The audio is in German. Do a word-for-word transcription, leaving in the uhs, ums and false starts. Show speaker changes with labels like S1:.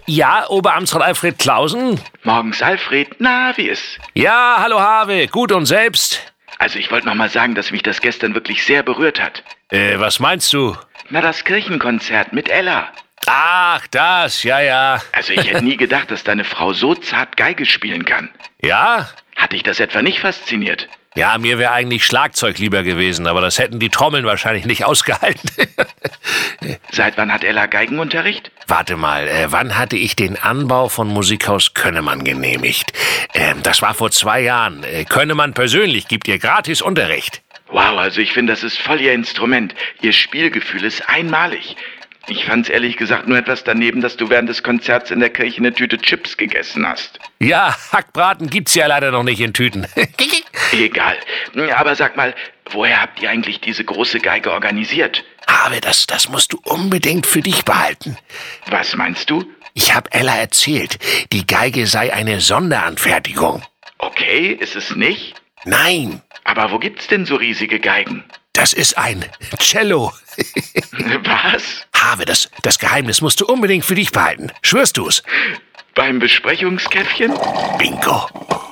S1: Ja, Oberamtsrat Alfred Clausen?
S2: Morgens, Alfred. Na, wie ist?
S1: Ja, hallo Harve. Gut und selbst?
S2: Also ich wollte noch mal sagen, dass mich das gestern wirklich sehr berührt hat.
S1: Äh, was meinst du?
S2: Na, das Kirchenkonzert mit Ella.
S1: Ach, das, ja, ja.
S2: Also ich hätte nie gedacht, dass deine Frau so zart Geige spielen kann.
S1: Ja?
S2: Hat dich das etwa nicht fasziniert?
S1: Ja, mir wäre eigentlich Schlagzeug lieber gewesen, aber das hätten die Trommeln wahrscheinlich nicht ausgehalten.
S2: Seit wann hat Ella Geigenunterricht?
S1: Warte mal, äh, wann hatte ich den Anbau von Musikhaus Könnemann genehmigt? Ähm, das war vor zwei Jahren. Äh, Könnemann persönlich gibt ihr gratis Unterricht.
S2: Wow, also ich finde, das ist voll ihr Instrument. Ihr Spielgefühl ist einmalig. Ich fand's ehrlich gesagt nur etwas daneben, dass du während des Konzerts in der Kirche eine Tüte Chips gegessen hast.
S1: Ja, Hackbraten gibt's ja leider noch nicht in Tüten.
S2: Egal. Aber sag mal, woher habt ihr eigentlich diese große Geige organisiert?
S1: Aber das, das musst du unbedingt für dich behalten.
S2: Was meinst du?
S1: Ich hab Ella erzählt, die Geige sei eine Sonderanfertigung.
S2: Okay, ist es nicht?
S1: Nein.
S2: Aber wo gibt's denn so riesige Geigen?
S1: Das ist ein Cello.
S2: Was?
S1: Harve, das, das Geheimnis musst du unbedingt für dich behalten. Schwörst du's?
S2: Beim Besprechungskäffchen?
S1: Bingo.